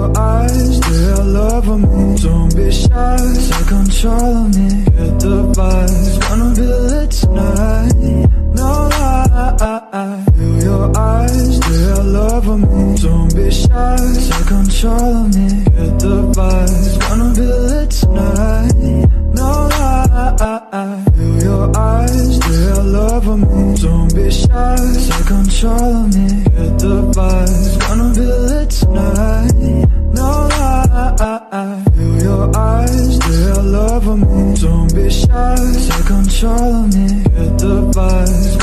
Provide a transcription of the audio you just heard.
your eyes, they all over me. Don't be shy, take control of me. Get the vibe, it's gonna be lit tonight. No lie, feel your eyes, they all over me. Don't be shy, take control of me. Get the vibe, it's gonna be lit tonight. No lie, feel your eyes, they all over me. Don't be shy, take control of me. Get the vibe, it's gonna be lit tonight. No lie, feel your eyes, they all over me. Don't be shy, take control of me. Get the vibe, it's